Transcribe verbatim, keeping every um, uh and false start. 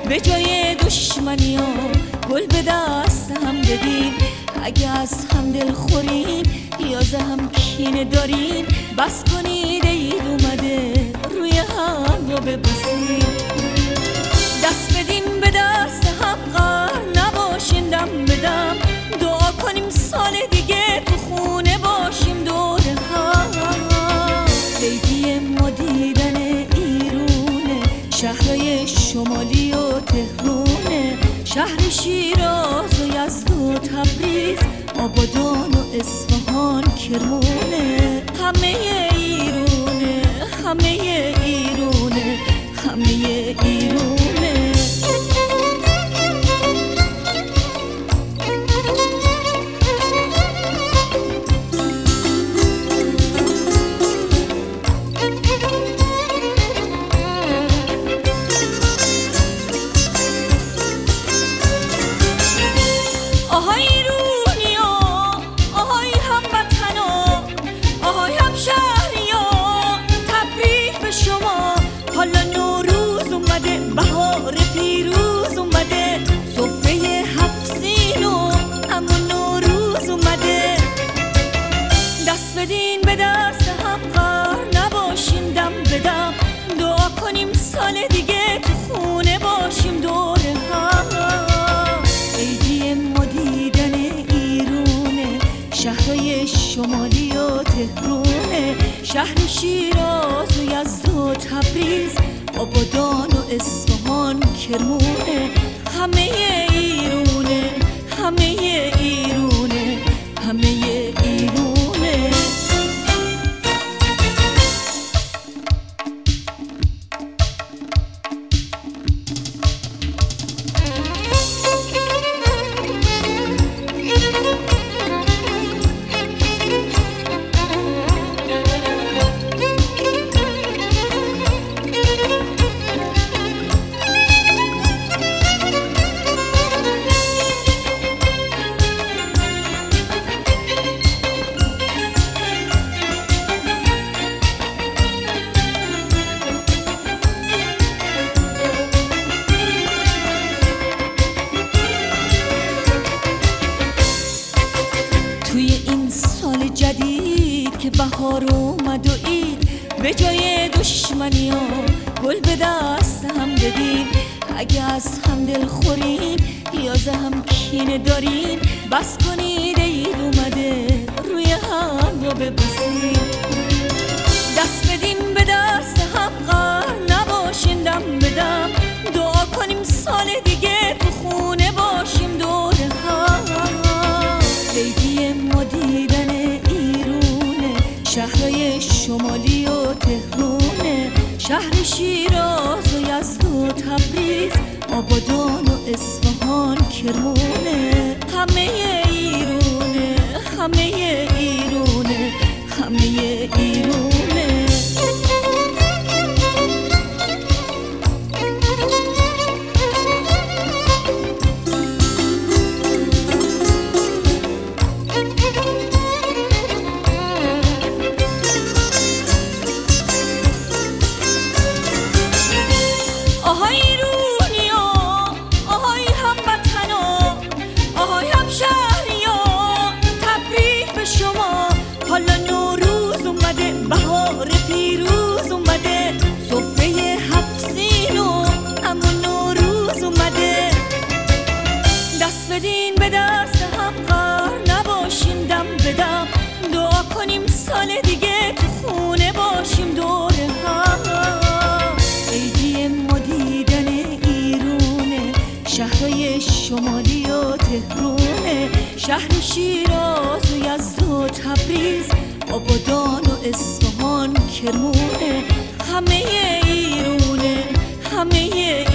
به جای دشمنی ها گل به دست هم بدین. اگه از هم دل خورین یا ز هم کینه دارین، بس کنید عید اومده روی هم رو ببوسین. دست بدین به دست هم قهر نباشین دم بدم، دعا کنیم سال دیگه تو خونه باشیم دور هم. عیدی ما دیدن ایرونه، شهرهای شمالی و تهرونه، شهر شیراز و یزد و تبریز، آبادان و اصفهان کرمونه. همه ایرونه، همه ایرونه، همه ایرونه. آهای ایرونیا، آهای هموطنا، آهای همشهریا، تبریک به شما. حالا نوروز اومده، بهار پیروز اومده، سفره هفت سینو اما نوروز اومده. دست بدین به دست هم قهر نباشین دم بدم، دعا کنیم سال دیگه تو خونه باشیم دور هم. عیدی ما دیدن ایرونه، شهرهای شمالی و تهرونه، شهر شیراز و یزد و تبریز، آبادان و اصفهان کرمونه. همه ایرونه، همه ایرونه، همه ایرونه. توی این سال جدید که بهار اومد و عید، به جای دشمنی ها گل به دست هم بدین. اگه از هم دل خورین یا ز هم کینه دارین، بس کنید عید اومده روی هم رو ببوسین. دست بدین به دست هم قهر نباشین دم بدم، دعا کنیم سال دیگه تو خونه باشیم دور هم. عیدی ما دیدن ایرونه، شهرهای شمالی و تهرونه، شهر شیراز و یزد و تبریز، آبادان و اصفهان کرمونه. همه ایرونه، همه ایرونه، همه ایرونه. آهای ایرونیا، آهای هموطنا، آهای همشهریا، تبریک به شما. حالا نوروز اومده، بهار پیروز اومده، سفره هفت سینو اما نوروز اومده. دست بدین به دست هم قهر نباشین دم بدم، دعا کنیم سال دیگه تو خونه باشیم دور هم. عیدی ما دیدن ایرونه، شهرهای شمالی و تهرونه، شهر شیراز و یزد و تبریز، آبادان و اصفهان کرمونه. همه ایرونه، همه